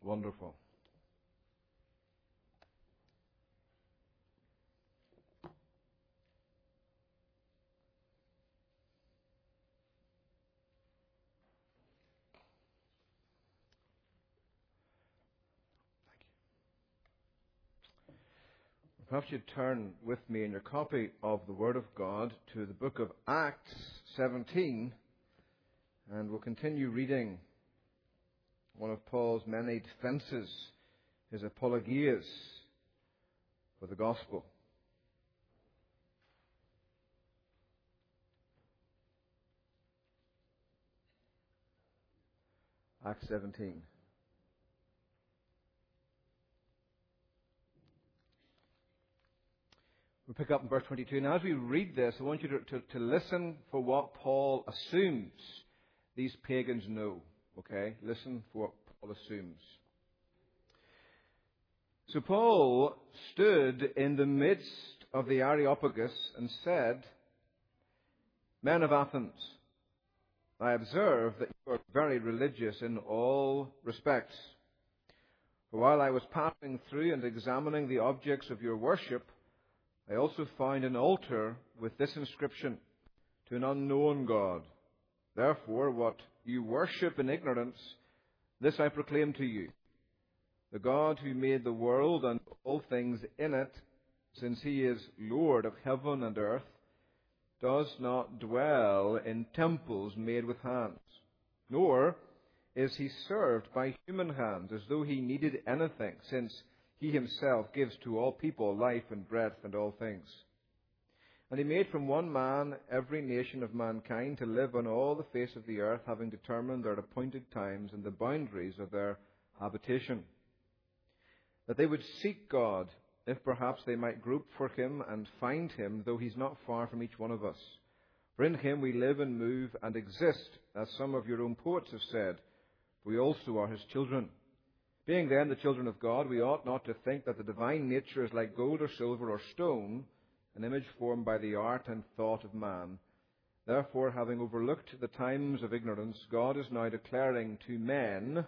Wonderful. Perhaps you'd turn with me in your copy of the Word of God to the book of Acts 17, and we'll continue reading one of Paul's many defenses, his apologias for the gospel. Acts 17. We'll pick up in verse 22. Now, as we read this, I want you to listen for what Paul assumes these pagans know. Okay? Listen for what Paul assumes. So Paul stood in the midst of the Areopagus and said, "Men of Athens, I observe that you are very religious in all respects. For while I was passing through and examining the objects of your worship, I also found an altar with this inscription, 'To an unknown God.' Therefore, what you worship in ignorance, this I proclaim to you. The God who made the world and all things in it, since he is Lord of heaven and earth, does not dwell in temples made with hands, nor is he served by human hands as though he needed anything, since he himself gives to all people life and breath and all things. And he made from one man every nation of mankind to live on all the face of the earth, having determined their appointed times and the boundaries of their habitation, that they would seek God, if perhaps they might grope for him and find him, though he's not far from each one of us. For in him we live and move and exist, as some of your own poets have said, we also are his children. Being then the children of God, we ought not to think that the divine nature is like gold or silver or stone, an image formed by the art and thought of man. Therefore, having overlooked the times of ignorance, God is now declaring to men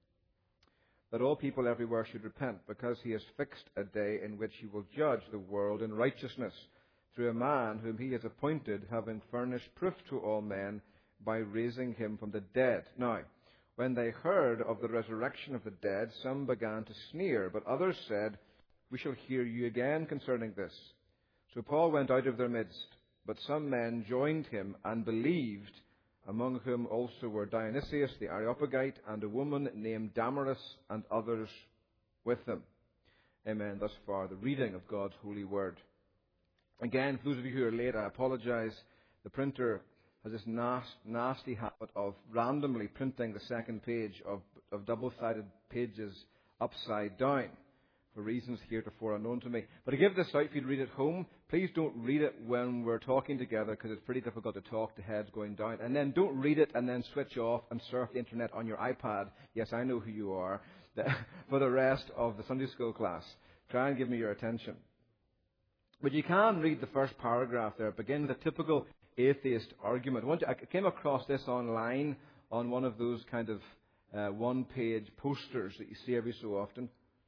that all people everywhere should repent, because he has fixed a day in which he will judge the world in righteousness, through a man whom he has appointed, having furnished proof to all men by raising him from the dead." Now, when they heard of the resurrection of the dead, some began to sneer, but others said, "We shall hear you again concerning this." So Paul went out of their midst, but some men joined him and believed, among whom also were Dionysius the Areopagite and a woman named Damaris, and others with them. Amen. Thus far, the reading of God's holy word. Again, for those of you who are late, I apologize. The printer has this nasty habit of randomly printing the second page of double-sided pages upside down for reasons heretofore unknown to me. But I give this out for you to read at home. Please don't read it when we're talking together, because it's pretty difficult to talk to heads going down. And then don't read it and then switch off and surf the internet on your iPad. Yes, I know who you are. For the rest of the Sunday school class. Try and give me your attention. But you can read the first paragraph there. It begins with a typical atheist argument. I came across this online on one of those kind of one-page posters that you see every so often.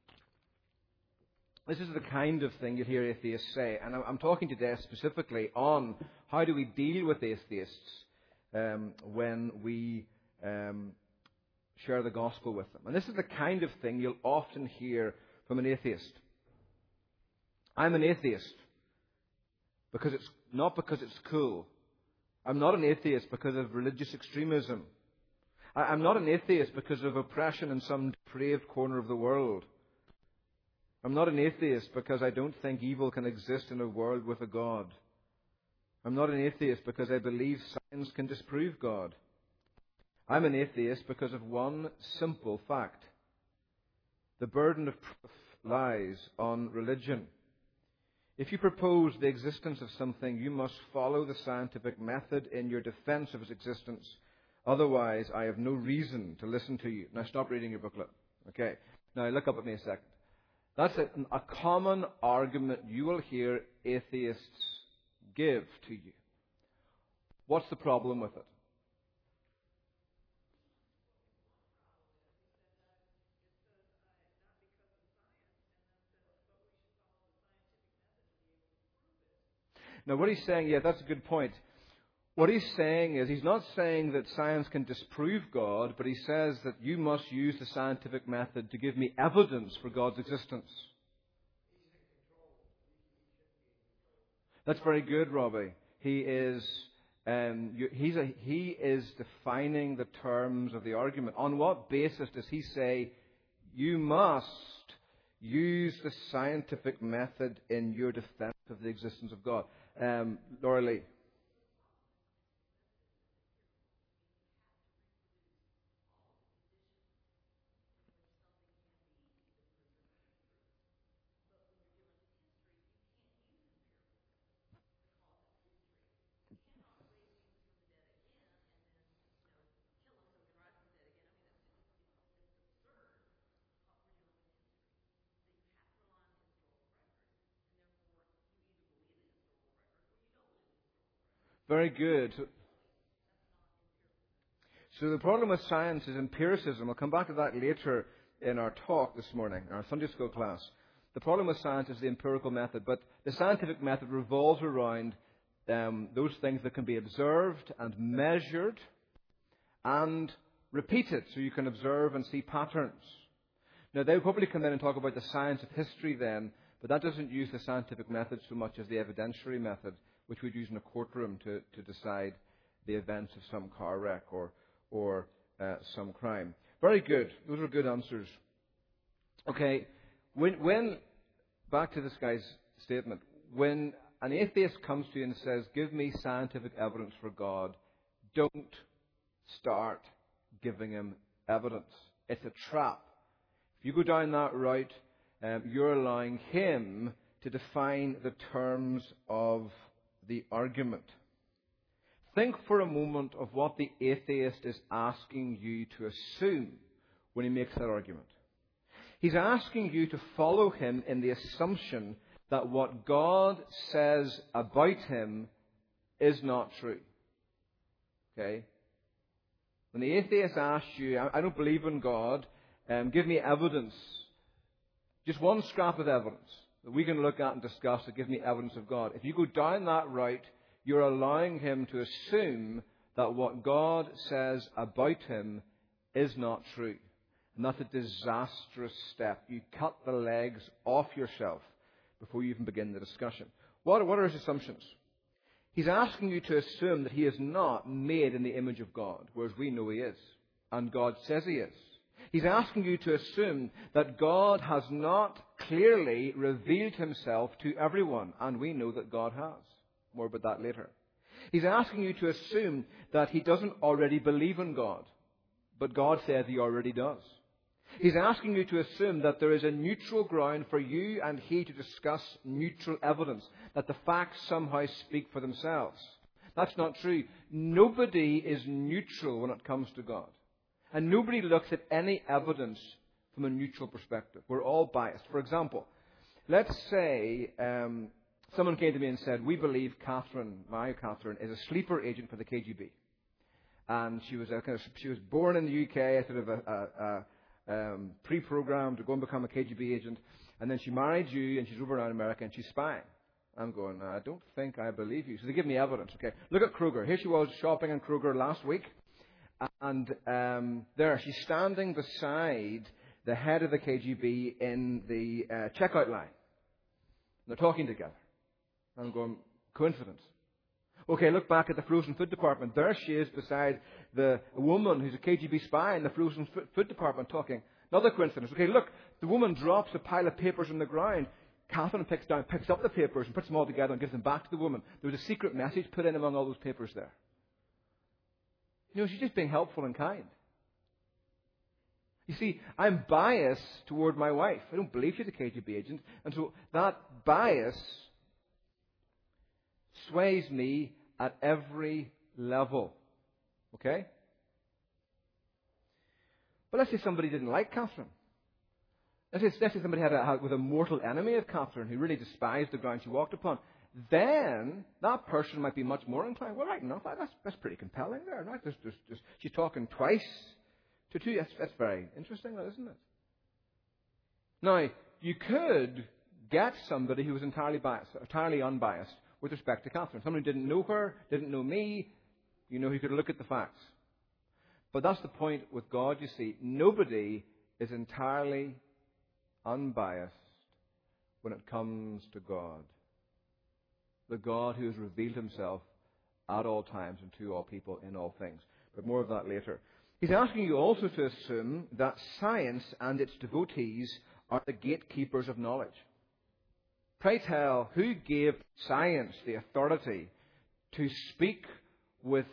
This is the kind of thing you hear atheists say, and I'm talking today specifically on how do we deal with atheists when we share the gospel with them. And this is the kind of thing you'll often hear from an atheist. I'm an atheist because it's cool. I'm not an atheist because of religious extremism. I'm not an atheist because of oppression in some depraved corner of the world. I'm not an atheist because I don't think evil can exist in a world with a God. I'm not an atheist because I believe science can disprove God. I'm an atheist because of one simple fact. The burden of proof lies on religion. If you propose the existence of something, you must follow the scientific method in your defense of its existence. Otherwise, I have no reason to listen to you. Now stop reading your booklet. Okay. Now look up at me a second. That's a common argument you will hear atheists give to you. What's the problem with it? Now, what he's saying, yeah, that's a good point. What he's saying is, he's not saying that science can disprove God, but he says that you must use the scientific method to give me evidence for God's existence. That's very good, Robbie. He is defining the terms of the argument. On what basis does he say you must use the scientific method in your defense of the existence of God? Laura Lee. Very good. So the problem with science is empiricism. I'll come back to that later in our talk this morning, our Sunday school class. The problem with science is the empirical method, but the scientific method revolves around those things that can be observed and measured and repeated, so you can observe and see patterns. Now, they'll probably come in and talk about the science of history then, but that doesn't use the scientific method so much as the evidentiary method, which we'd use in a courtroom to decide the events of some car wreck or some crime. Very good. Those are good answers. Okay, when back to this guy's statement, when an atheist comes to you and says, give me scientific evidence for God, don't start giving him evidence. It's a trap. If you go down that route, you're allowing him to define the terms of the argument. Think for a moment of what the atheist is asking you to assume when he makes that argument. He's asking you to follow him in the assumption that what God says about him is not true. Okay? When the atheist asks you, I don't believe in God, give me evidence, just one scrap of evidence that we can look at and discuss that gives me evidence of God. If you go down that route, you're allowing him to assume that what God says about him is not true. And that's a disastrous step. You cut the legs off yourself before you even begin the discussion. What are his assumptions? He's asking you to assume that he is not made in the image of God, whereas we know he is, and God says he is. He's asking you to assume that God has not clearly revealed himself to everyone, and we know that God has. More about that later. He's asking you to assume that he doesn't already believe in God, but God says he already does. He's asking you to assume that there is a neutral ground for you and he to discuss neutral evidence, that the facts somehow speak for themselves. That's not true. Nobody is neutral when it comes to God. And nobody looks at any evidence from a neutral perspective. We're all biased. For example, let's say someone came to me and said, we believe my Catherine, is a sleeper agent for the KGB. And she was born in the UK, sort of a pre-programmed to go and become a KGB agent, and then she married you and she's over around America and she's spying. I'm going, I don't think I believe you. So they give me evidence. Okay, look at Kroger. Here she was shopping in Kroger last week, and there she's standing beside the head of the KGB in the checkout line. They're talking together. I'm going, coincidence. Okay, look back at the frozen food department. There she is beside the woman who's a KGB spy in the frozen food department talking. Another coincidence. Okay, look, the woman drops a pile of papers on the ground. Catherine picks up the papers and puts them all together and gives them back to the woman. There was a secret message put in among all those papers there. You know, she's just being helpful and kind. You see, I'm biased toward my wife. I don't believe she's a KGB agent. And so that bias sways me at every level. Okay? But let's say somebody didn't like Catherine. Let's say somebody was a mortal enemy of Catherine who really despised the ground she walked upon. Then that person might be much more inclined. Well, right enough, that's pretty compelling there. Right? She's talking twice to two. That's very interesting, isn't it? Now, you could get somebody who was entirely unbiased, with respect to Catherine. Someone who didn't know her, didn't know me, he could look at the facts. But that's the point with God, you see. Nobody is entirely unbiased when it comes to God. The God who has revealed himself at all times and to all people in all things. But more of that later. He's asking you also to assume that science and its devotees are the gatekeepers of knowledge. Pray tell, who gave science the authority to speak with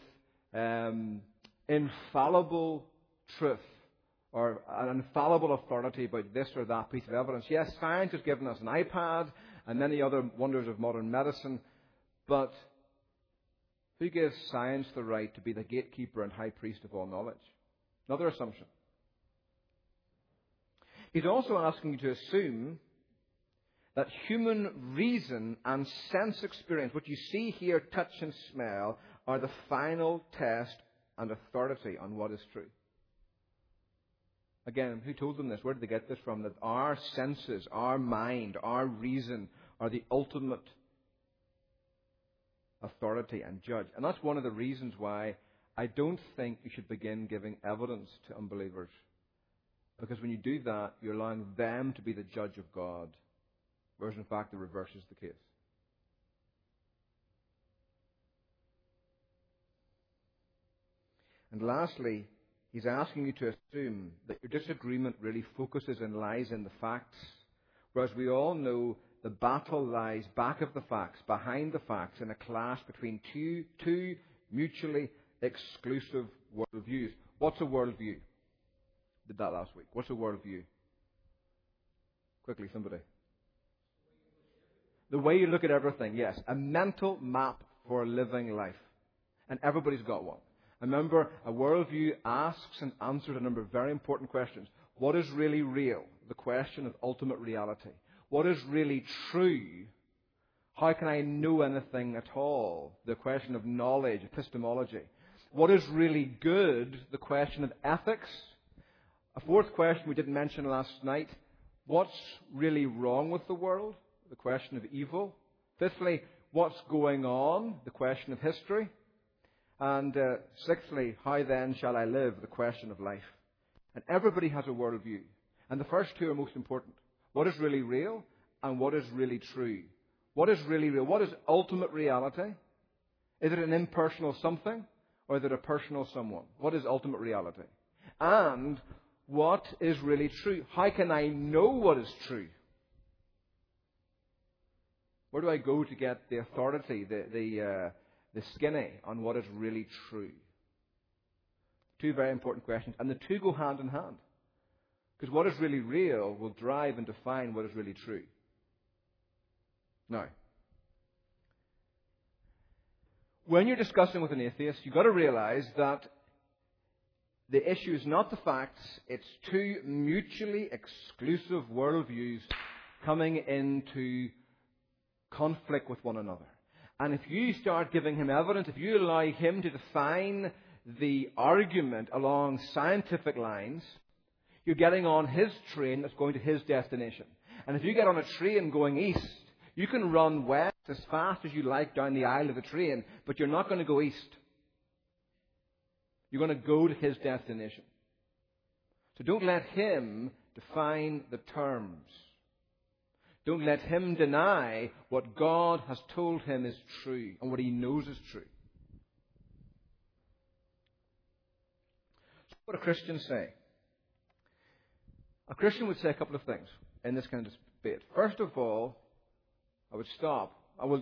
infallible truth or an infallible authority about this or that piece of evidence? Yes, science has given us an iPad and many other wonders of modern medicine, but who gives science the right to be the gatekeeper and high priest of all knowledge? Another assumption. He's also asking you to assume that human reason and sense experience, what you see, hear, touch and smell, are the final test and authority on what is true. Again, who told them this? Where did they get this from? That our senses, our mind, our reason are the ultimate authority and judge. And that's one of the reasons why I don't think you should begin giving evidence to unbelievers. Because when you do that, you're allowing them to be the judge of God. Whereas in fact the reverse is the case. And lastly, he's asking you to assume that your disagreement really focuses and lies in the facts. Whereas we all know the battle lies back of the facts, behind the facts, in a clash between two mutually exclusive worldviews. What's a worldview? Did that last week. What's a worldview? Quickly, somebody. The way you look at everything, yes. A mental map for living life. And everybody's got one. Remember, a worldview asks and answers a number of very important questions. What is really real? The question of ultimate reality. What is really true? How can I know anything at all? The question of knowledge, epistemology. What is really good? The question of ethics. A fourth question we didn't mention last night. What's really wrong with the world? The question of evil. Fifthly, what's going on? The question of history. And sixthly, how then shall I live? The question of life. And everybody has a worldview. And the first two are most important. What is really real and what is really true? What is really real? What is ultimate reality? Is it an impersonal something or is it a personal someone? What is ultimate reality? And what is really true? How can I know what is true? Where do I go to get the authority, the skinny on what is really true? Two very important questions. And the two go hand in hand. Because what is really real will drive and define what is really true. Now, when you're discussing with an atheist, you've got to realize that the issue is not the facts, it's two mutually exclusive worldviews coming into conflict with one another. And if you start giving him evidence, if you allow him to define the argument along scientific lines, you're getting on his train that's going to his destination. And if you get on a train going east, you can run west as fast as you like down the aisle of the train, but you're not going to go east. You're going to go to his destination. So don't let him define the terms. Don't let him deny what God has told him is true and what he knows is true. So what do Christians say? A Christian would say a couple of things in this kind of debate. First of all, I would stop. We'll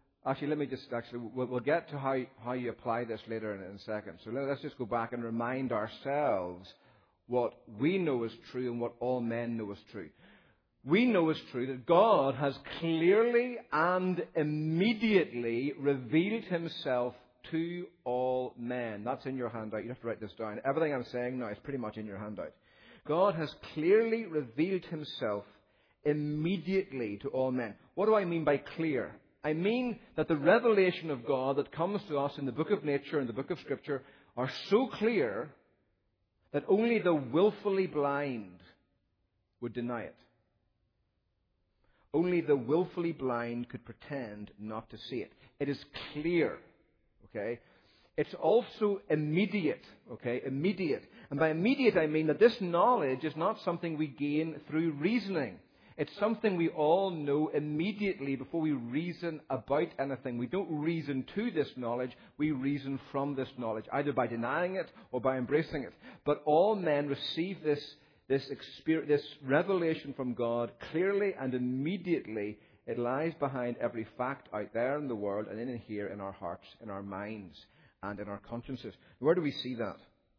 get to how you apply this later in a second. So let's just go back and remind ourselves what we know is true and what all men know is true. We know is true that God has clearly and immediately revealed himself to all men. That's in your handout. You have to write this down. Everything I'm saying now is pretty much in your handout. God has clearly revealed himself immediately to all men. What do I mean by clear? I mean that the revelation of God that comes to us in the book of nature and the book of Scripture are so clear that only the willfully blind would deny it. Only the willfully blind could pretend not to see it. It is clear. Okay? It's also immediate. Okay? Immediate. And by immediate I mean that this knowledge is not something we gain through reasoning. It's something we all know immediately before we reason about anything. We don't reason to this knowledge, we reason from this knowledge, either by denying it or by embracing it. But all men receive this revelation from God clearly and immediately. It lies behind every fact out there in the world and in here in our hearts, in our minds, and in our consciences. Where do we see that?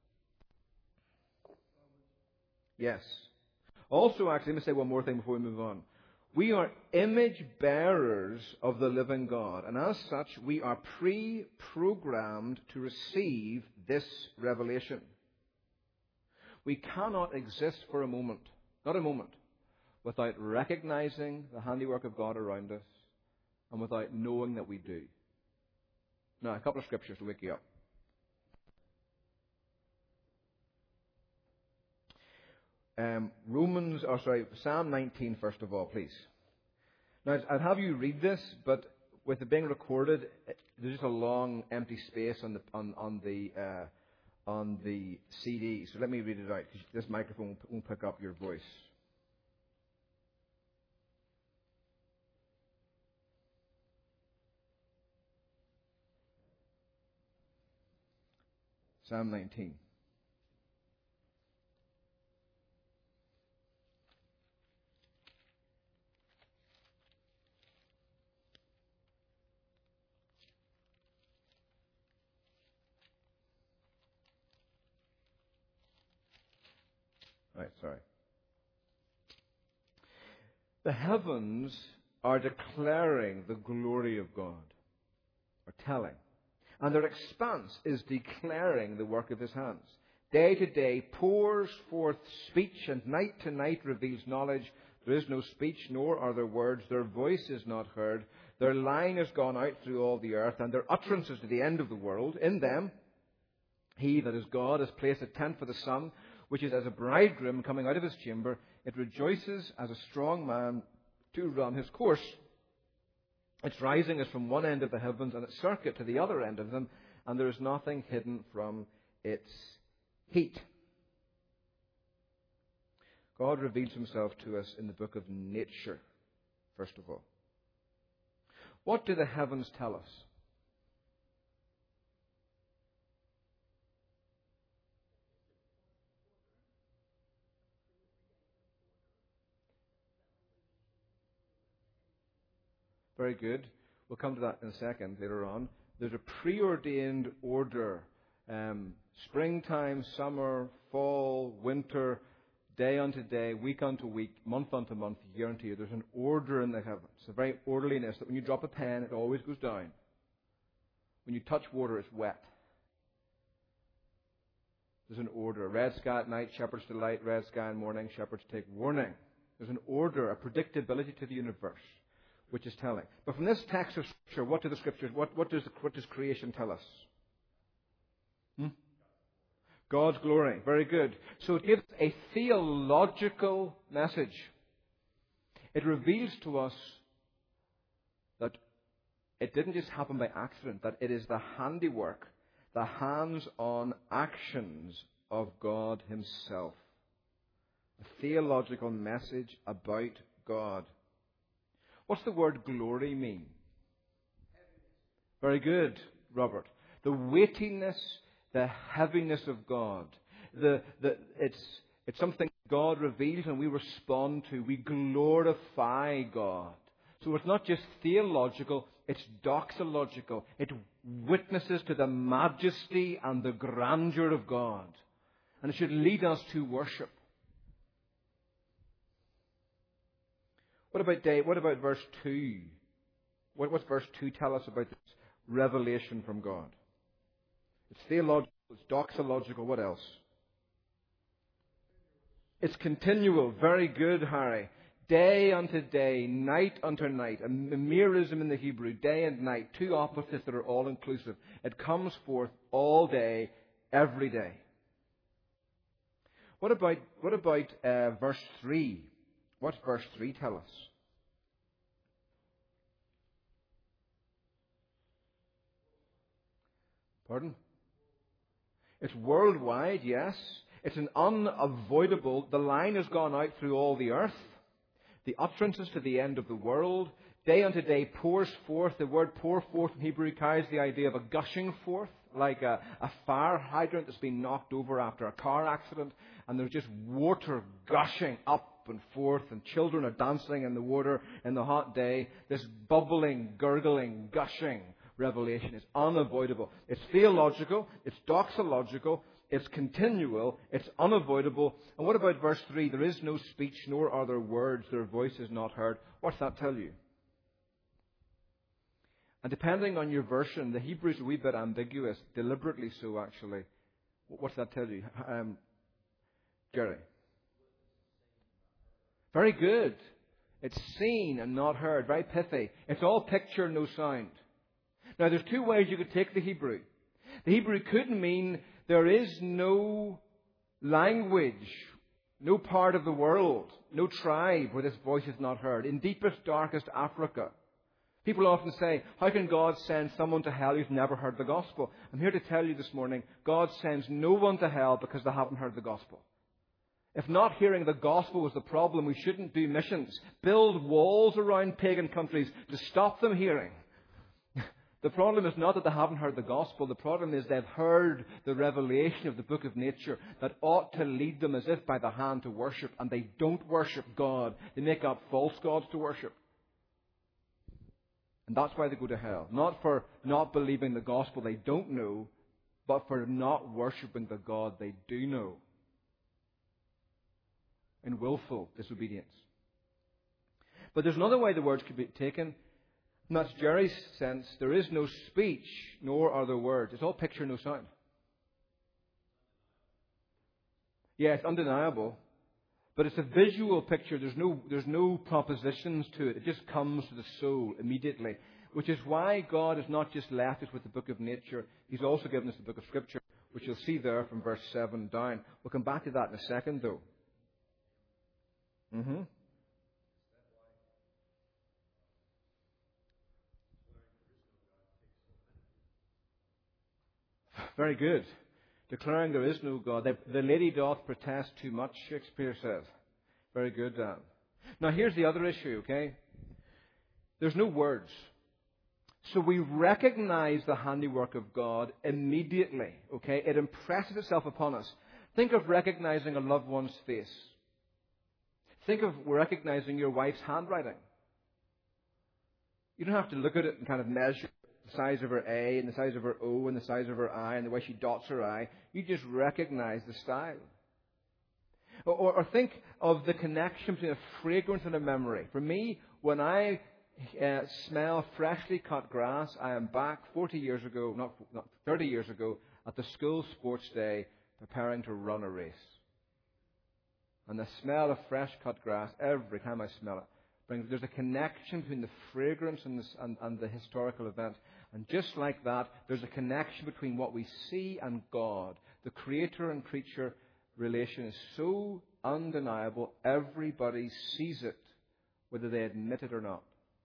Yes. Also, actually, let me say one more thing before we move on. We are image bearers of the living God, and as such, we are pre-programmed to receive this revelation. We cannot exist for a moment, not a moment, without recognizing the handiwork of God around us and without knowing that we do. Now, a couple of scriptures to wake you up. Psalm 19, first of all, please. Now, I'd have you read this, but with it being recorded, there's just a long empty space on the CD. So let me read it out, because this microphone won't pick up your voice. Psalm 19. Right, sorry. The heavens are declaring the glory of God, or telling. And their expanse is declaring the work of His hands. Day to day pours forth speech, and night to night reveals knowledge. There is no speech, nor are there words. Their voice is not heard. Their line has gone out through all the earth, and their utterances to the end of the world. In them, He, that is God, has placed a tent for the sun, which is as a bridegroom coming out of his chamber. It rejoices as a strong man to run his course. Its rising is from one end of the heavens, and its circuit to the other end of them, and there is nothing hidden from its heat. God reveals Himself to us in the book of nature, first of all. What do the heavens tell us? Very good. We'll come to that in a second, later on. There's a preordained order. Springtime, summer, fall, winter, day unto day, week unto week, month unto month, year unto year. There's an order in the heavens. A very orderliness that when you drop a pen, it always goes down. When you touch water, it's wet. There's an order. Red sky at night, shepherds delight. Red sky in morning, shepherds take warning. There's an order, a predictability to the universe, which is telling. But from this text of Scripture, what do the Scriptures, what does creation tell us? God's glory. Very good. So it gives a theological message. It reveals to us that it didn't just happen by accident, that it is the handiwork, the hands-on actions of God Himself. A theological message about God. What's the word glory mean? Very good, Robert. The weightiness, the heaviness of God. It's something God reveals and we respond to. We glorify God. So it's not just theological, it's doxological. It witnesses to the majesty and the grandeur of God. And it should lead us to worship. What about verse 2? What's verse 2 tell us about this revelation from God? It's theological, it's doxological, what else? It's continual. Very good, Harry. Day unto day, night unto night. A merism in the Hebrew, day and night, two opposites that are all inclusive. It comes forth all day, every day. What about verse 3? What's verse 3 tell us? Pardon? It's worldwide, yes. It's an unavoidable. The line has gone out through all the earth. The utterances to the end of the world. Day unto day pours forth. The word pour forth in Hebrew carries the idea of a gushing forth, like a fire hydrant that's been knocked over after a car accident. And there's just water gushing up and forth, and children are dancing in the water in the hot day. This bubbling, gurgling, gushing revelation is unavoidable. It's theological, it's doxological, it's continual, it's unavoidable. And what about verse 3? There is no speech, nor are there words, their voice is not heard. What's that tell you? And depending on your version, the Hebrew is a wee bit ambiguous, deliberately so actually. What's that tell you? Jerry? Very good. It's seen and not heard. Very pithy. It's all picture, no sound. Now, there's two ways you could take the Hebrew. The Hebrew could mean there is no language, no part of the world, no tribe where this voice is not heard. In deepest, darkest Africa, people often say, how can God send someone to hell who's never heard the gospel? I'm here to tell you this morning, God sends no one to hell because they haven't heard the gospel. If not hearing the gospel was the problem, we shouldn't do missions. Build walls around pagan countries to stop them hearing. The problem is not that they haven't heard the gospel. The problem is they've heard the revelation of the book of nature that ought to lead them as if by the hand to worship, and they don't worship God. They make up false gods to worship. And that's why they go to hell. Not for not believing the gospel they don't know, but for not worshipping the God they do know. In willful disobedience. But there's another way the words could be taken, and that's Jerry's sense. There is no speech, nor are there words. It's all picture, no sound. Yeah, it's undeniable, but it's a visual picture. There's no propositions to it. It just comes to the soul immediately, which is why God has not just left us with the book of nature. He's also given us the book of Scripture, which you'll see there from verse 7 down. We'll come back to that in a second, though. Very good. Declaring there is no God. The lady doth protest too much, Shakespeare says. Very good, Dan. Now here's the other issue, okay? There's no words. So we recognize the handiwork of God immediately, okay? It impresses itself upon us. Think of recognizing a loved one's face. Think of recognizing your wife's handwriting. You don't have to look at it and kind of measure the size of her A and the size of her O and the size of her I and the way she dots her I. You just recognize the style. Or think of the connection between a fragrance and a memory. For me, when I smell freshly cut grass, I am back 40 years ago, not 30 years ago, at the school sports day preparing to run a race. And the smell of fresh cut grass, every time I smell it, there's a connection between the fragrance and the historical event. And just like that, there's a connection between what we see and God. The creator and creature relation is so undeniable, everybody sees it, whether they admit it or not.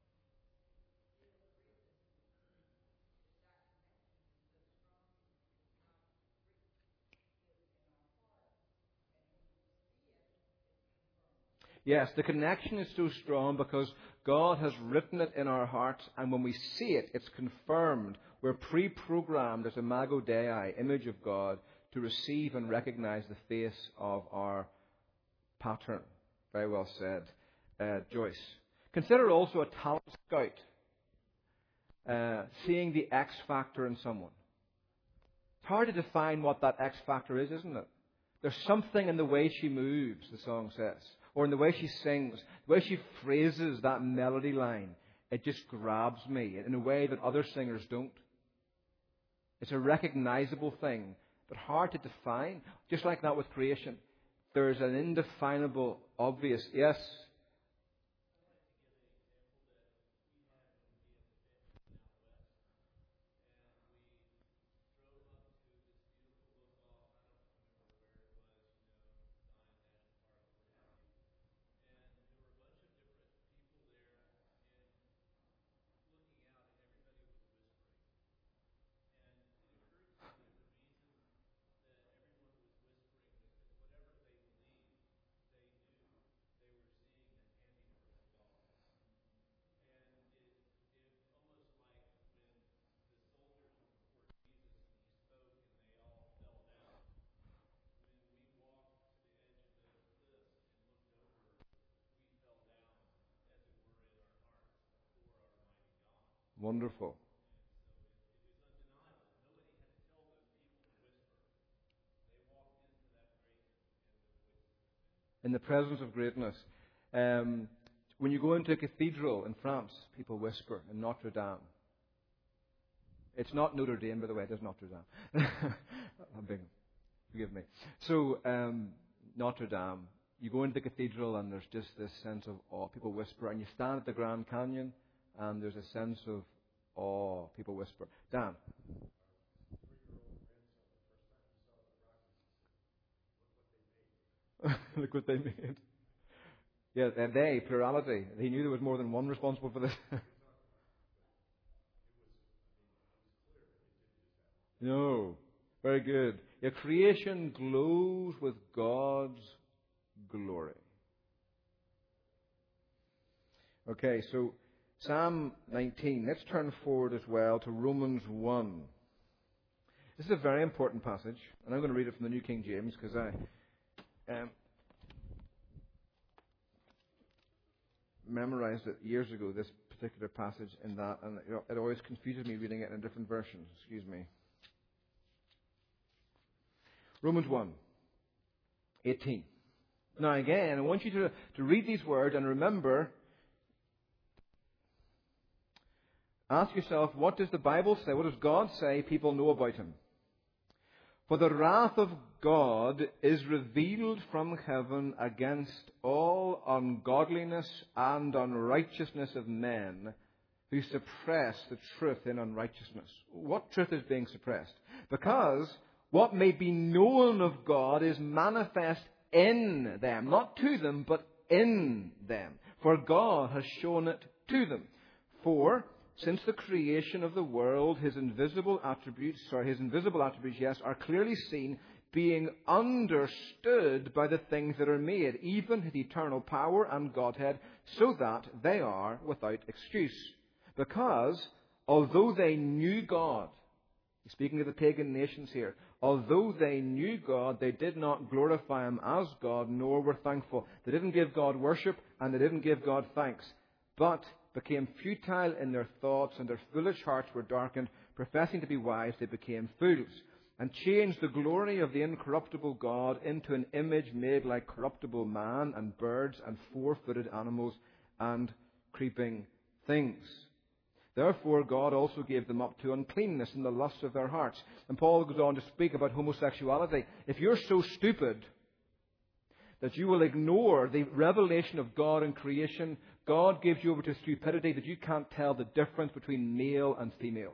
Yes, the connection is so strong because God has written it in our hearts, and when we see it, it's confirmed. We're pre-programmed as Imago Dei, image of God, to receive and recognize the face of our pattern. Very well said, Joyce. Consider also a talent scout, seeing the X factor in someone. It's hard to define what that X factor is, isn't it? There's something in the way she moves, the song says, or in the way she sings, the way she phrases that melody line. It just grabs me in a way that other singers don't. It's a recognizable thing, but hard to define. Just like that with creation. There's an indefinable, obvious, yes. Wonderful. In the presence of greatness. When you go into a cathedral in France, people whisper in Notre Dame. It's not Notre Dame, by the way. It is Notre Dame. Forgive me. So, Notre Dame, you go into the cathedral and there's just this sense of awe. People whisper. And you stand at the Grand Canyon and there's a sense of awe. People whisper. Dan. Look what they made. Yeah, and they, plurality. He knew there was more than one responsible for this. No. Very good. Your creation glows with God's glory. Okay, so Psalm 19. Let's turn forward as well to Romans 1. This is a very important passage, and I'm going to read it from the New King James because I memorized it years ago, this particular passage in that, and it always confuses me reading it in different versions. Excuse me. Romans 1, 18. Now again, I want you to read these words and remember, ask yourself, what does the Bible say? What does God say people know about Him? For the wrath of God is revealed from heaven against all ungodliness and unrighteousness of men who suppress the truth in unrighteousness. What truth is being suppressed? Because what may be known of God is manifest in them. Not to them, but in them. For God has shown it to them. For since the creation of the world, His invisible attributes, are clearly seen, being understood by the things that are made, even His eternal power and Godhead, so that they are without excuse. Because, although they knew God, speaking of the pagan nations here, although they knew God, they did not glorify Him as God, nor were thankful. They didn't give God worship, and they didn't give God thanks, but became futile in their thoughts, and their foolish hearts were darkened. Professing to be wise, they became fools, and changed the glory of the incorruptible God into an image made like corruptible man, and birds, and four-footed animals, and creeping things. Therefore, God also gave them up to uncleanness in the lusts of their hearts. And Paul goes on to speak about homosexuality. If you're so stupid that you will ignore the revelation of God in creation, God gives you over to stupidity that you can't tell the difference between male and female.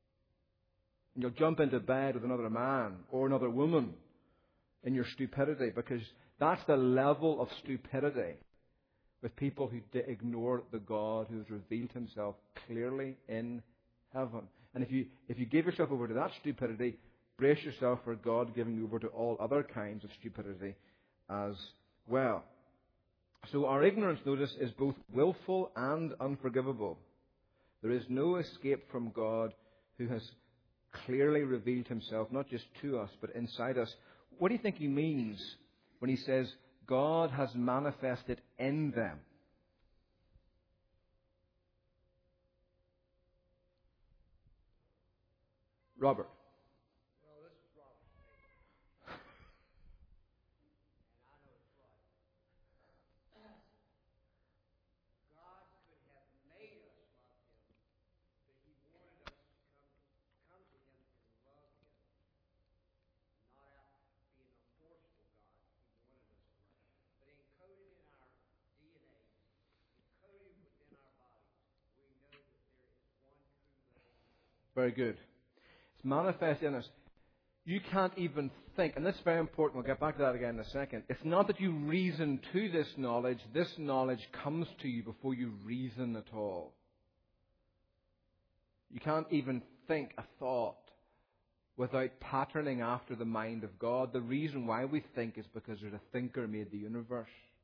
And you'll jump into bed with another man or another woman in your stupidity, because that's the level of stupidity with people who ignore the God who has revealed Himself clearly in heaven. And if you give yourself over to that stupidity, brace yourself for God giving you over to all other kinds of stupidity as well. So our ignorance, notice, is both willful and unforgivable. There is no escape from God who has clearly revealed Himself, not just to us, but inside us. What do you think He means when He says, God has manifested in them? Robert. Very good. It's manifest in us. You can't even think, and this is very important, we'll get back to that again in a second. It's not that you reason to this knowledge comes to you before you reason at all. You can't even think a thought without patterning after the mind of God. The reason why we think is because there's a thinker made the universe.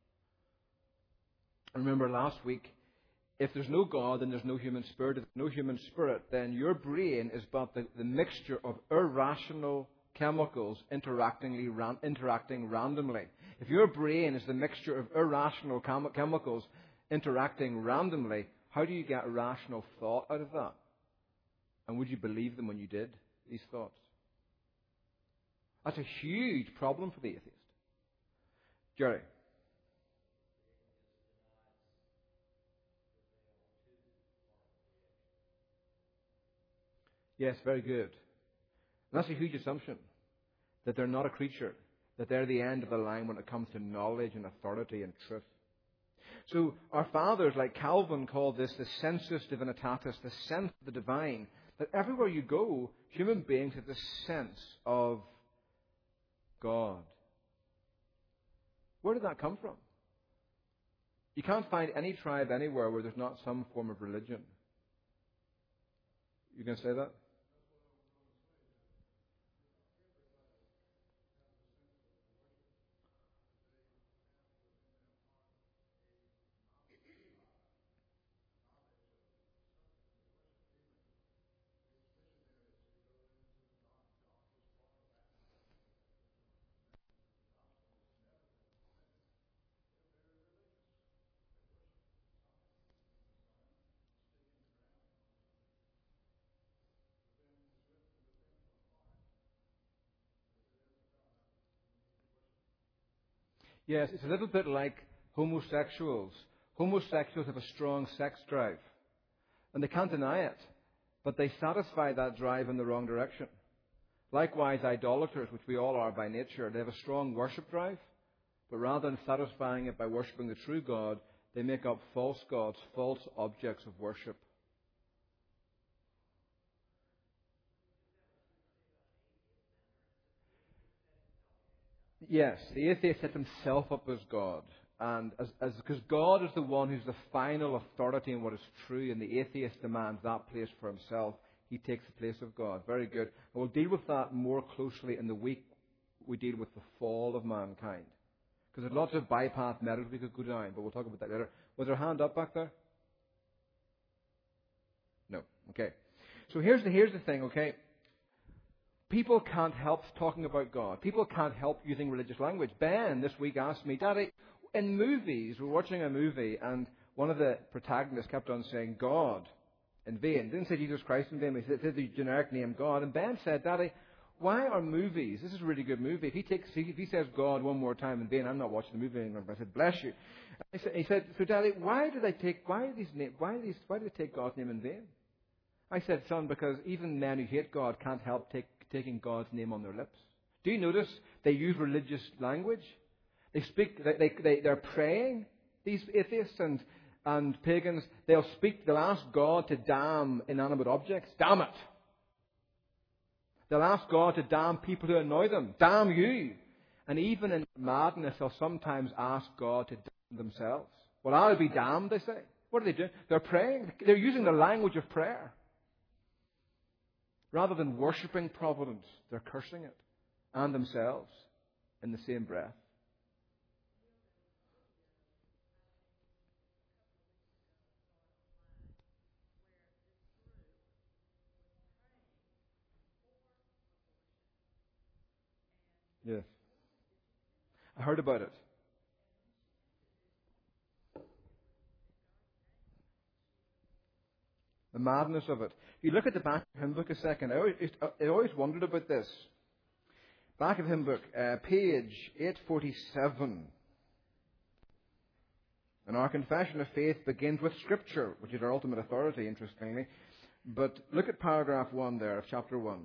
Remember last week, if there's no God, then there's no human spirit. If there's no human spirit, then your brain is but the mixture of irrational chemicals interacting randomly. If your brain is the mixture of irrational chemicals interacting randomly, how do you get rational thought out of that? And would you believe them when you did, these thoughts? That's a huge problem for the atheist. Jerry? Yes, very good. And that's a huge assumption, that they're not a creature, that they're the end of the line when it comes to knowledge and authority and truth. So our fathers, like Calvin, called this the sensus divinitatis, the sense of the divine, that everywhere you go, human beings have this sense of God. Where did that come from? You can't find any tribe anywhere where there's not some form of religion. You can say that? Yes, it's a little bit like homosexuals. Homosexuals have a strong sex drive, and they can't deny it, but they satisfy that drive in the wrong direction. Likewise, idolaters, which we all are by nature, they have a strong worship drive, but rather than satisfying it by worshipping the true God, they make up false gods, false objects of worship. Yes, the atheist sets himself up as God. And because God is the one who's the final authority in what is true, and the atheist demands that place for himself, he takes the place of God. Very good. And we'll deal with that more closely in the week we deal with the fall of mankind. Because there's lots of bypass methods we could go down, but we'll talk about that later. Was there a hand up back there? No. Okay. So here's the thing, okay? People can't help talking about God. People can't help using religious language. Ben this week asked me, Daddy, in movies, we're watching a movie, and one of the protagonists kept on saying God in vain. Didn't say Jesus Christ in vain, he said the generic name God. And Ben said, Daddy, why are movies, this is a really good movie, if he says God one more time in vain, I'm not watching the movie anymore. I said, bless you. He said, so Daddy, why do they take God's name in vain? I said, son, because even men who hate God can't help taking God's name on their lips. Do you notice they use religious language? They speak, they're praying, these atheists and pagans. They'll ask God to damn inanimate objects. Damn it! They'll ask God to damn people who annoy them. Damn you! And even in madness, they'll sometimes ask God to damn themselves. Well, I'll be damned, they say. What are they doing? They're praying. They're using the language of prayer. Rather than worshipping providence, they're cursing it and themselves in the same breath. Yes. I heard about it. The madness of it. If you look at the back of the hymn book a second, I always wondered about this. Back of the hymn book, page 847. And our confession of faith begins with Scripture, which is our ultimate authority, interestingly. But look at paragraph 1 there of chapter 1.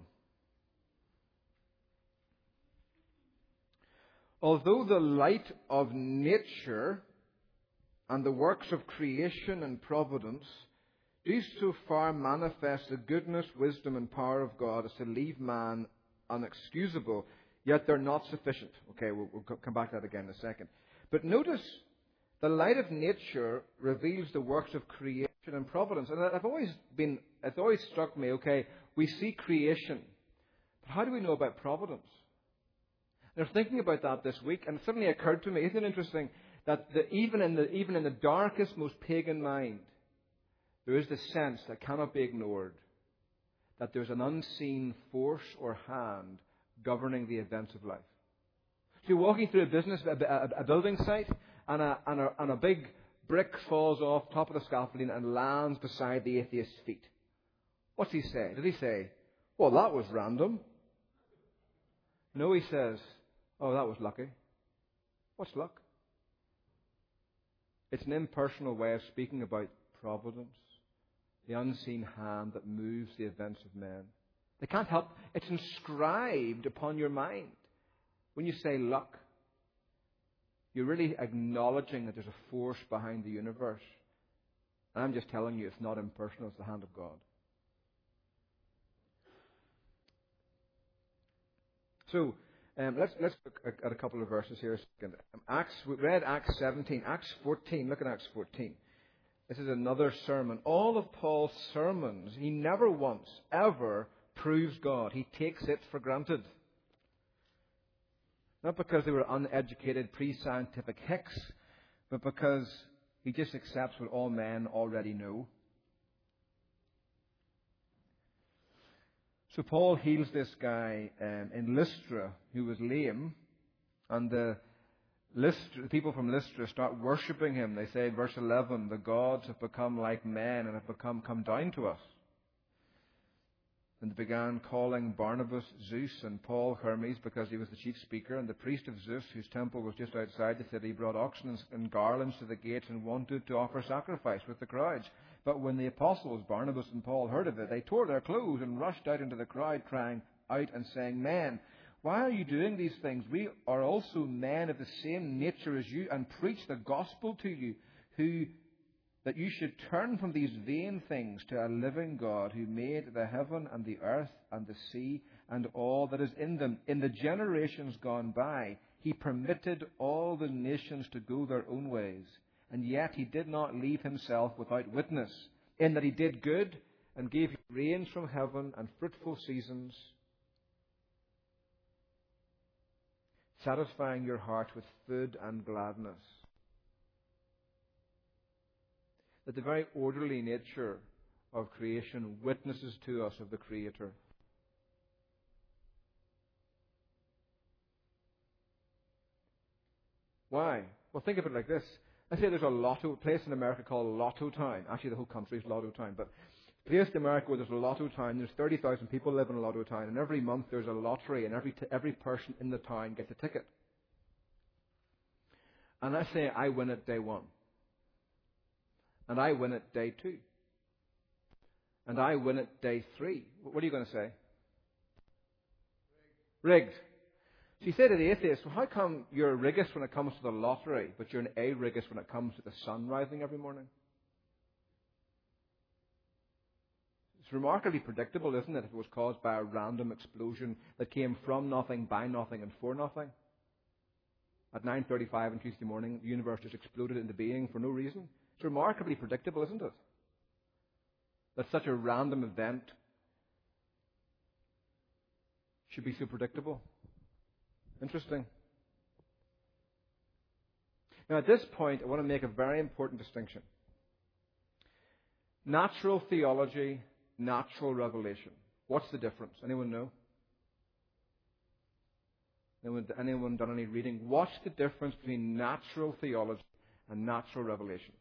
Although the light of nature and the works of creation and providence do so far manifest the goodness, wisdom, and power of God as to leave man unexcusable, yet they're not sufficient. Okay, we'll come back to that again in a second. But notice, the light of nature reveals the works of creation and providence. And it's always struck me, okay, we see creation, but how do we know about providence? And I was thinking about that this week, and it suddenly occurred to me, isn't it interesting, that even in the darkest, most pagan mind, there is this sense that cannot be ignored, that there's an unseen force or hand governing the events of life. So you're walking through a building site, and a big brick falls off top of the scaffolding and lands beside the atheist's feet. What's he say? Did he say, well, that was random? No, he says, oh, that was lucky. What's luck? It's an impersonal way of speaking about providence, the unseen hand that moves the events of men. They can't help. It's inscribed upon your mind. When you say luck, you're really acknowledging that there's a force behind the universe. And I'm just telling you, it's not impersonal, it's the hand of God. So, let's look at a couple of verses here a second. We read Acts 17. Acts 14. Look at Acts 14. This is another sermon. All of Paul's sermons, he never once, ever proves God. He takes it for granted. Not because they were uneducated, pre-scientific hicks, but because he just accepts what all men already know. So Paul heals this guy in Lystra who was lame, and the people from Lystra start worshipping him. They say in verse 11, the gods have become like men and have come down to us. And they began calling Barnabas Zeus and Paul Hermes because he was the chief speaker. And the priest of Zeus, whose temple was just outside the city, brought oxen and garlands to the gates and wanted to offer sacrifice with the crowds. But when the apostles, Barnabas and Paul, heard of it, they tore their clothes and rushed out into the crowd, crying out and saying, Men, why are you doing these things? We are also men of the same nature as you, and preach the gospel to you, that you should turn from these vain things to a living God who made the heaven and the earth and the sea and all that is in them. In the generations gone by, he permitted all the nations to go their own ways, and yet he did not leave himself without witness, in that he did good and gave you rains from heaven and fruitful seasons, satisfying your heart with food and gladness. That the very orderly nature of creation witnesses to us of the Creator. Why? Well, think of it like this. Let's say there's a place in America called Lotto Town. Actually, the whole country is Lotto Town. But a place in America where there's a Lotto Town, there's 30,000 people live in a Lotto Town, and every month there's a lottery, and every person in the town gets a ticket. And let's say I win it day one. And I win it day 2. And I win it day 3. What are you going to say? Rigged. So you say to the atheist, well, how come you're a riggist when it comes to the lottery, but you're an a-riggist when it comes to the sun rising every morning? It's remarkably predictable, isn't it, if it was caused by a random explosion that came from nothing, by nothing, and for nothing? At 9:35 on Tuesday morning, the universe just exploded into being for no reason. It's remarkably predictable, isn't it? That such a random event should be so predictable. Interesting. Now, at this point, I want to make a very important distinction. Natural theology, natural revelation. What's the difference? Anyone know? Anyone done any reading? What's the difference between natural theology and natural revelation?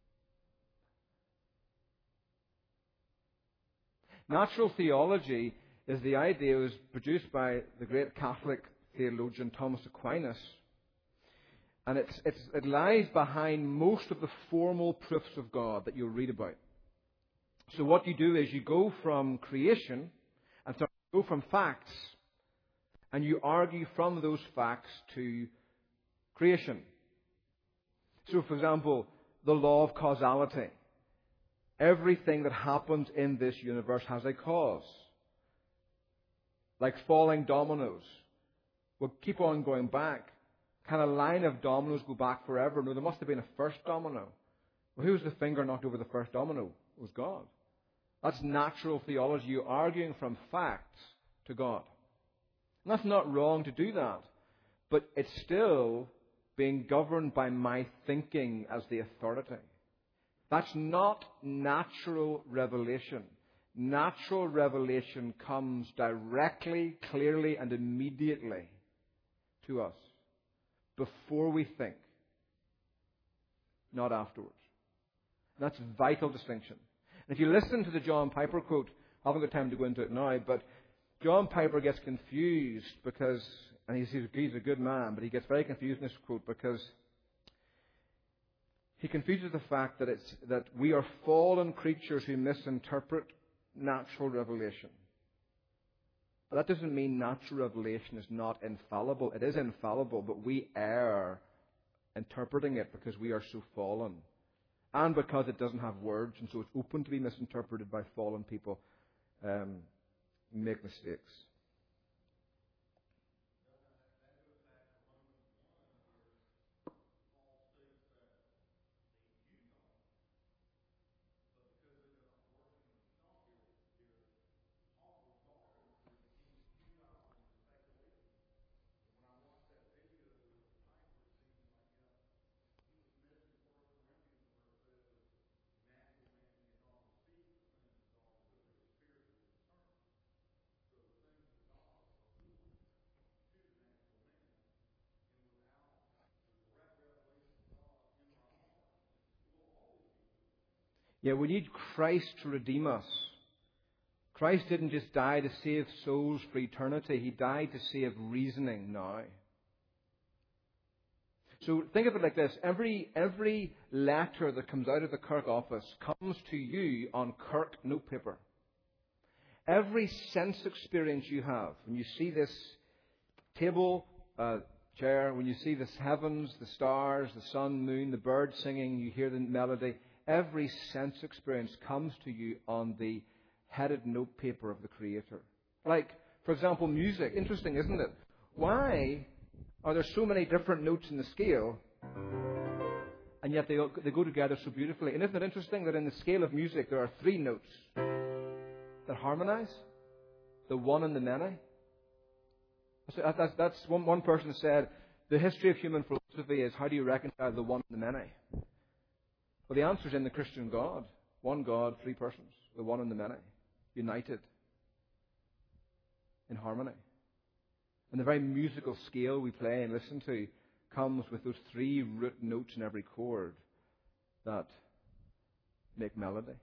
Natural theology is the idea, it was produced by the great Catholic theologian Thomas Aquinas, and it lies behind most of the formal proofs of God that you'll read about. So what you do is you go from creation, and so you go from facts, and you argue from those facts to creation. So, for example, the law of causality. Everything that happens in this universe has a cause. Like falling dominoes. We'll keep on going back. Can a line of dominoes go back forever? No, there must have been a first domino. Well, who was the finger knocked over the first domino? It was God. That's natural theology. You're arguing from facts to God. And that's not wrong to do that. But it's still being governed by my thinking as the authority. That's not natural revelation. Natural revelation comes directly, clearly, and immediately to us before we think, not afterwards. That's a vital distinction. And if you listen to the John Piper quote, I haven't got time to go into it now, but John Piper gets confused because, and he's a good man, but he gets very confused in this quote because he confuses the fact that we are fallen creatures who misinterpret natural revelation. But that doesn't mean natural revelation is not infallible. It is infallible, but we err interpreting it because we are so fallen. And because it doesn't have words, and so it's open to be misinterpreted by fallen people. Make mistakes. Yeah, we need Christ to redeem us. Christ didn't just die to save souls for eternity. He died to save reasoning now. So think of it like this. Every letter that comes out of the Kirk office comes to you on Kirk notepaper. Every sense experience you have, when you see this table, chair, when you see the heavens, the stars, the sun, moon, the birds singing, you hear the melody, every sense experience comes to you on the headed notepaper of the Creator. Like, for example, music. Interesting, isn't it? Why are there so many different notes in the scale, and yet they go together so beautifully? And isn't it interesting that in the scale of music there are 3 notes that harmonize? The one and the many. That's one person said, the history of human philosophy is how do you reconcile the one and the many? Well, the answer is in the Christian God. One God, 3 persons. The one and the many. United. In harmony. And the very musical scale we play and listen to comes with those 3 root notes in every chord that make melody.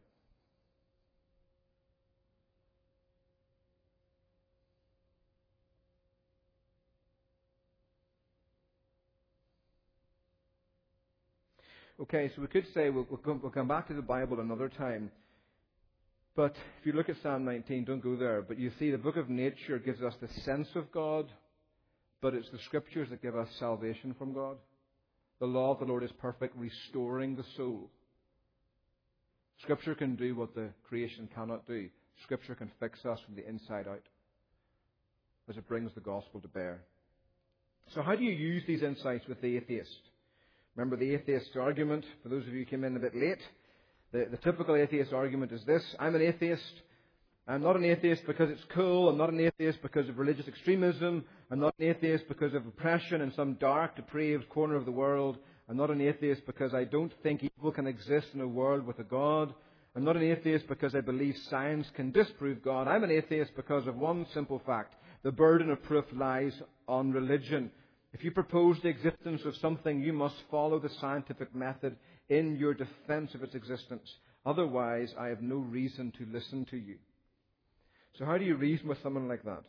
Okay, so we could say we'll come back to the Bible another time. But if you look at Psalm 19, don't go there, but you see the book of nature gives us the sense of God, but it's the Scriptures that give us salvation from God. The law of the Lord is perfect, restoring the soul. Scripture can do what the creation cannot do. Scripture can fix us from the inside out as it brings the gospel to bear. So how do you use these insights with the atheist? Remember the atheist argument, for those of you who came in a bit late. The typical atheist argument is this: I'm an atheist. I'm not an atheist because it's cool. I'm not an atheist because of religious extremism. I'm not an atheist because of oppression in some dark, depraved corner of the world. I'm not an atheist because I don't think evil can exist in a world with a God. I'm not an atheist because I believe science can disprove God. I'm an atheist because of one simple fact. The burden of proof lies on religion. If you propose the existence of something, you must follow the scientific method in your defense of its existence. Otherwise, I have no reason to listen to you. So how do you reason with someone like that?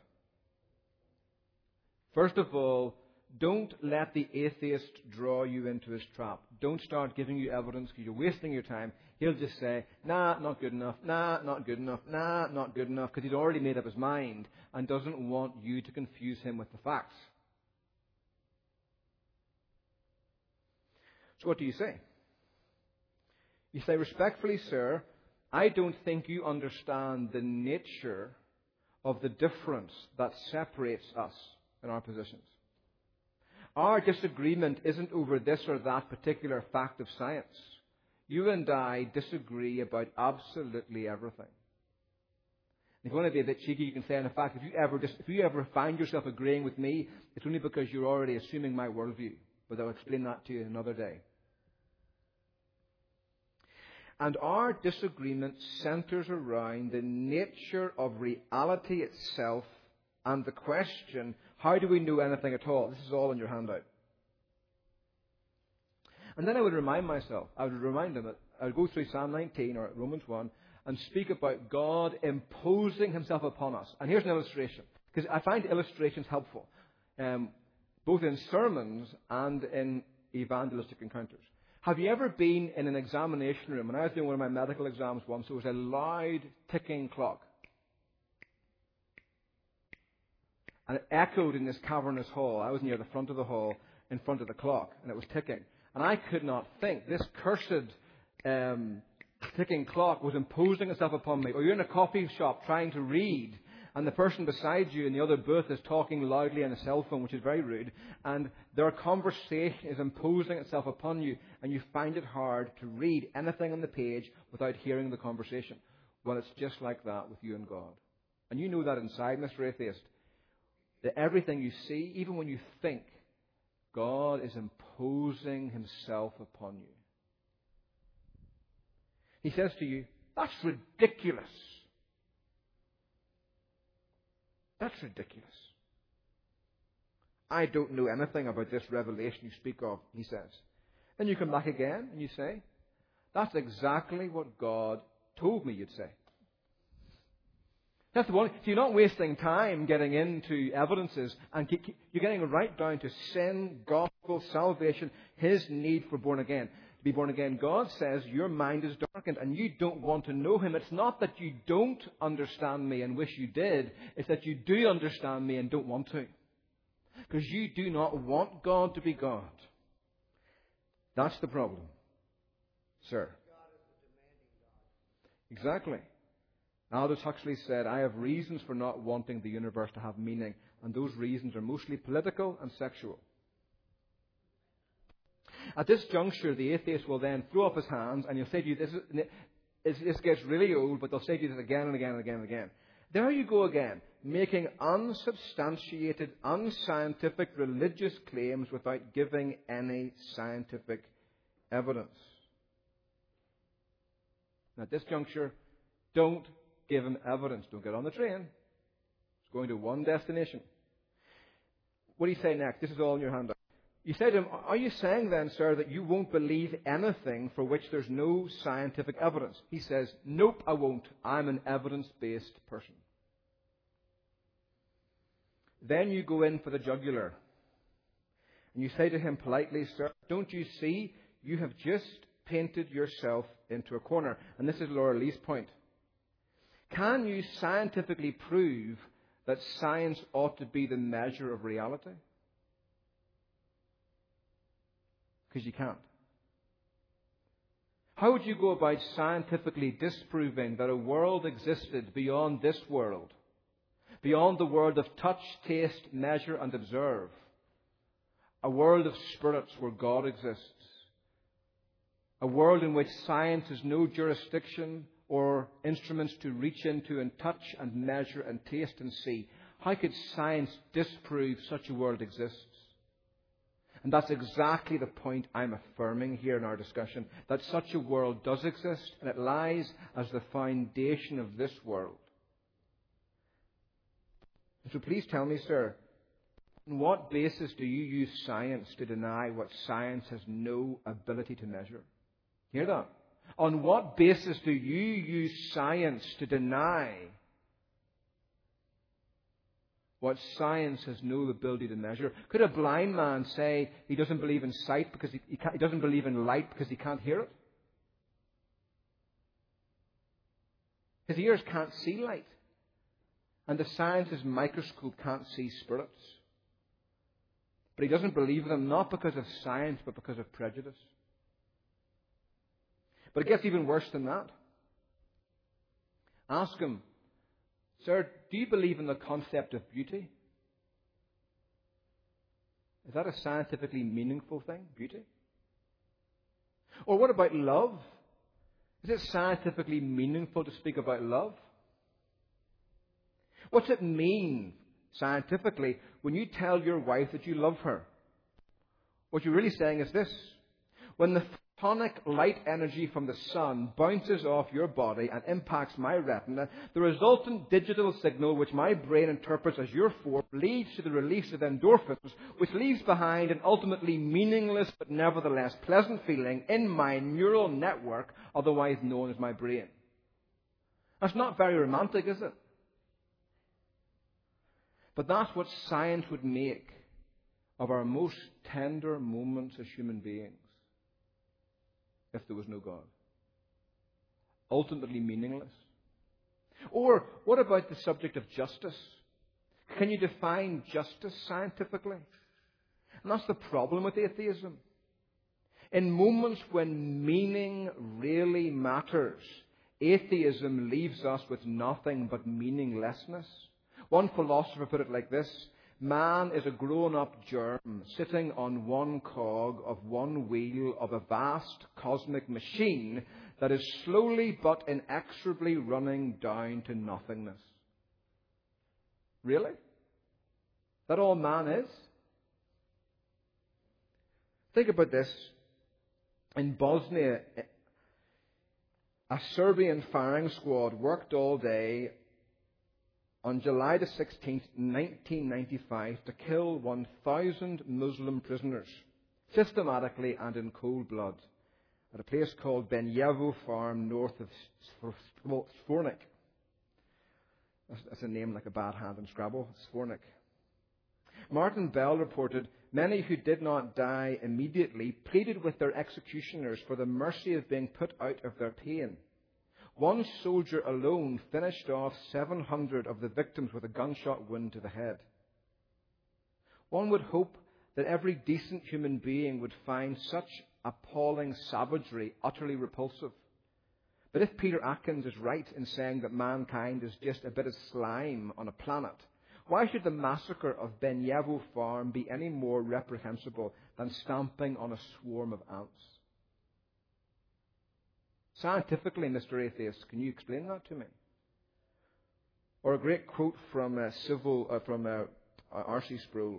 First of all, don't let the atheist draw you into his trap. Don't start giving you evidence because you're wasting your time. He'll just say, nah, not good enough, nah, not good enough, nah, not good enough, because he's already made up his mind and doesn't want you to confuse him with the facts. So what do you say? You say, respectfully, sir, I don't think you understand the nature of the difference that separates us in our positions. Our disagreement isn't over this or that particular fact of science. You and I disagree about absolutely everything. If you want to be a bit cheeky, you can say, in fact, if you ever find yourself agreeing with me, it's only because you're already assuming my worldview. But I'll explain that to you another day. And our disagreement centers around the nature of reality itself and the question, how do we know anything at all? This is all in your handout. And then I would remind myself, I would go through Psalm 19 or Romans 1, and speak about God imposing himself upon us. And here's an illustration, because I find illustrations helpful, both in sermons and in evangelistic encounters. Have you ever been in an examination room? When I was doing one of my medical exams once, there was a loud ticking clock. And it echoed in this cavernous hall. I was near the front of the hall, in front of the clock, and it was ticking. And I could not think. This cursed ticking clock was imposing itself upon me. Or you're in a coffee shop trying to read, and the person beside you in the other booth is talking loudly on a cell phone, which is very rude, and their conversation is imposing itself upon you, and you find it hard to read anything on the page without hearing the conversation. Well, it's just like that with you and God. And you know that inside, Mr. Atheist, that everything you see, even when you think, God is imposing himself upon you. He says to you, that's ridiculous. That's ridiculous. I don't know anything about this revelation you speak of, he says. Then you come back again and you say, that's exactly what God told me you'd say. That's the one. So you're not wasting time getting into evidences, and you're getting right down to sin, gospel, salvation, his need for born again. To be born again, God says your mind is darkened and you don't want to know him. It's not that you don't understand me and wish you did. It's that you do understand me and don't want to. Because you do not want God to be God. That's the problem, sir. Exactly. Aldous Huxley said, I have reasons for not wanting the universe to have meaning, and those reasons are mostly political and sexual. At this juncture, the atheist will then throw up his hands and he'll say to you, this gets really old, but they'll say to you this again and again and again and again. There you go again, making unsubstantiated, unscientific religious claims without giving any scientific evidence. And at this juncture, don't give him evidence. Don't get on the train. It's going to one destination. What do you say next? This is all in your handout. You say to him, are you saying then, sir, that you won't believe anything for which there's no scientific evidence? He says, nope, I won't. I'm an evidence-based person. Then you go in for the jugular. And you say to him politely, sir, don't you see? You have just painted yourself into a corner. And this is Laura Lee's point. Can you scientifically prove that science ought to be the measure of reality? Because you can't. How would you go about scientifically disproving that a world existed beyond this world? Beyond the world of touch, taste, measure, and observe? A world of spirits where God exists. A world in which science has no jurisdiction or instruments to reach into and touch and measure and taste and see. How could science disprove such a world exists? And that's exactly the point I'm affirming here in our discussion, that such a world does exist, and it lies as the foundation of this world. So please tell me, sir, on what basis do you use science to deny what science has no ability to measure? Hear that? On what basis do you use science to deny what science has no ability to measure? Could a blind man say he doesn't believe in sight because he doesn't believe in light because he can't hear it? His ears can't see light. And the science's microscope can't see spirits. But he doesn't believe them not because of science but because of prejudice. But it gets even worse than that. Ask him, sir, do you believe in the concept of beauty? Is that a scientifically meaningful thing, beauty? Or what about love? Is it scientifically meaningful to speak about love? What's it mean, scientifically, when you tell your wife that you love her? What you're really saying is this. When the photonic light energy from the sun bounces off your body and impacts my retina, the resultant digital signal which my brain interprets as your force leads to the release of endorphins, which leaves behind an ultimately meaningless but nevertheless pleasant feeling in my neural network, otherwise known as my brain. That's not very romantic, is it? But that's what science would make of our most tender moments as human beings if there was no God. Ultimately meaningless. Or what about the subject of justice? Can you define justice scientifically? And that's the problem with atheism. In moments when meaning really matters, atheism leaves us with nothing but meaninglessness. One philosopher put it like this: man is a grown-up germ sitting on one cog of one wheel of a vast cosmic machine that is slowly but inexorably running down to nothingness. Really? That all man is? Think about this. In Bosnia, a Serbian firing squad worked all day on July the 16th, 1995, to kill 1,000 Muslim prisoners, systematically and in cold blood, at a place called Benjevo Farm, north of Svornik. That's a name like a bad hand in Scrabble, Svornik. Martin Bell reported, many who did not die immediately pleaded with their executioners for the mercy of being put out of their pain. One soldier alone finished off 700 of the victims with a gunshot wound to the head. One would hope that every decent human being would find such appalling savagery utterly repulsive. But if Peter Atkins is right in saying that mankind is just a bit of slime on a planet, why should the massacre of Benjevo Farm be any more reprehensible than stamping on a swarm of ants? Scientifically, Mr. Atheist, can you explain that to me? Or a great quote from R.C. Sproul.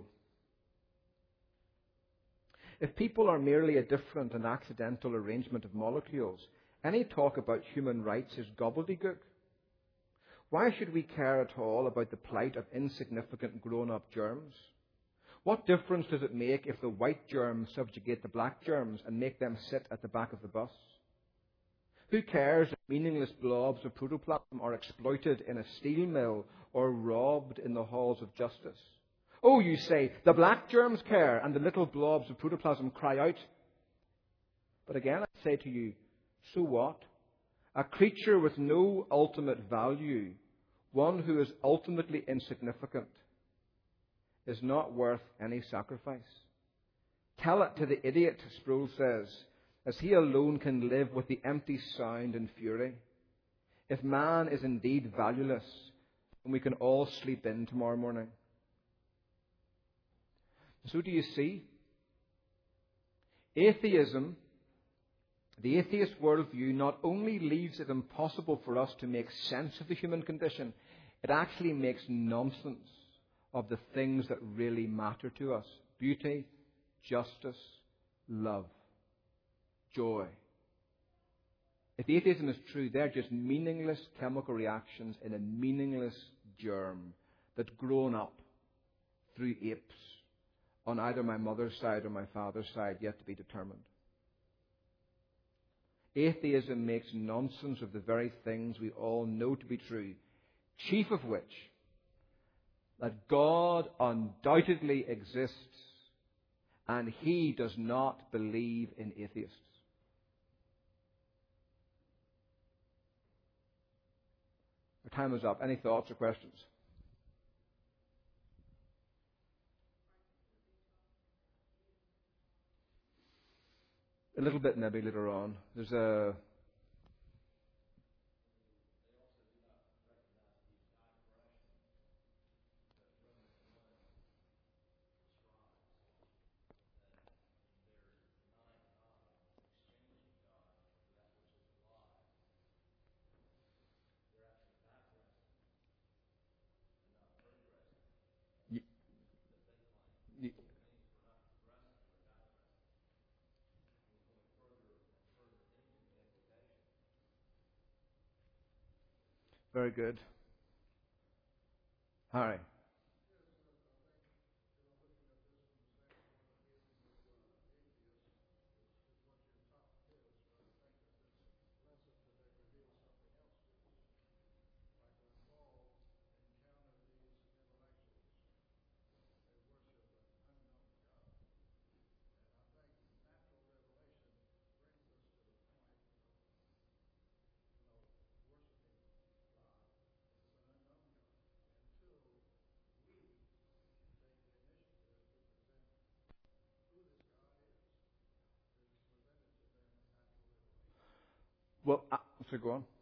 If people are merely a different and accidental arrangement of molecules, any talk about human rights is gobbledygook. Why should we care at all about the plight of insignificant grown-up germs? What difference does it make if the white germs subjugate the black germs and make them sit at the back of the bus? Who cares if meaningless blobs of protoplasm are exploited in a steel mill or robbed in the halls of justice? Oh, you say, the black germs care and the little blobs of protoplasm cry out. But again, I say to you, so what? A creature with no ultimate value, one who is ultimately insignificant, is not worth any sacrifice. Tell it to the idiot, Sproul says, as he alone can live with the empty sound and fury. If man is indeed valueless, then we can all sleep in tomorrow morning. So do you see? Atheism, the atheist worldview, not only leaves it impossible for us to make sense of the human condition, it actually makes nonsense of the things that really matter to us: beauty, justice, love, joy. If atheism is true, they're just meaningless chemical reactions in a meaningless germ that's grown up through apes on either my mother's side or my father's side, yet to be determined. Atheism makes nonsense of the very things we all know to be true, chief of which, that God undoubtedly exists, and He does not believe in atheists. Our time is up. Any thoughts or questions? A little bit maybe later on. There's a... Very good. Harry. Well, so go on.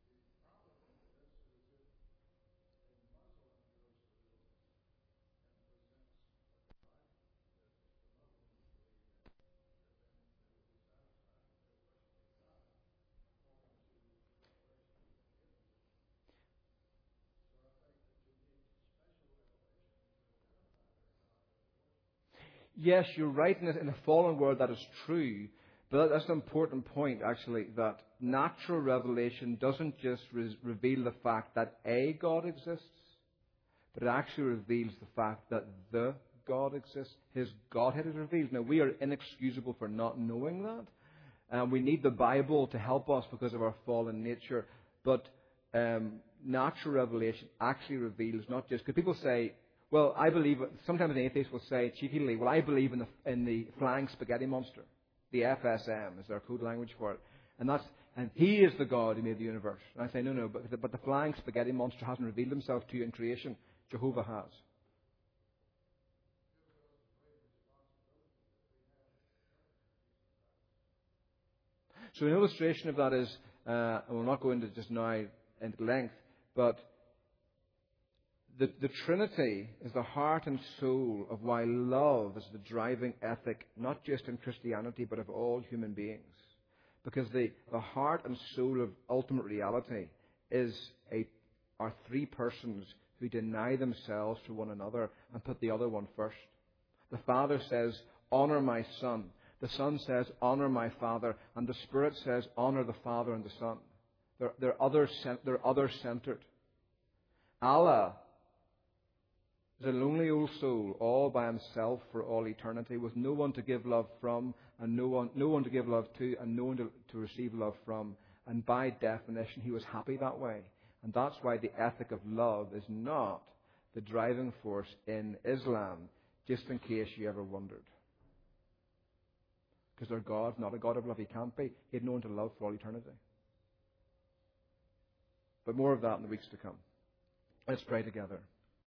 Yes, you're right in a fallen world that is true, but that's an important point actually, that natural revelation doesn't just reveal the fact that a God exists, but it actually reveals the fact that the God exists. His Godhead is revealed. Now, we are inexcusable for not knowing that. We need the Bible to help us because of our fallen nature. But natural revelation actually reveals not just... Because people say, well, I believe... Sometimes an atheist will say cheekily, well, I believe in the flying spaghetti monster. The FSM is their code language for it. And he is the God who made the universe. And I say, no, but the flying spaghetti monster hasn't revealed himself to you in creation. Jehovah has. So an illustration of that is, and we'll not go into just now into length, but the Trinity is the heart and soul of why love is the driving ethic, not just in Christianity, but of all human beings. Because the heart and soul of ultimate reality are three persons who deny themselves to one another and put the other one first. The Father says, honor my Son. The Son says, honor my Father. And the Spirit says, honor the Father and the Son. They're other-centered. Allah is a lonely old soul, all by himself for all eternity, with no one to give love from, and no one to give love to, and no one to receive love from. And by definition, he was happy that way. And that's why the ethic of love is not the driving force in Islam, just in case you ever wondered. Because their God's not a God of love. He can't be. He had no one to love for all eternity. But more of that in the weeks to come. Let's pray together.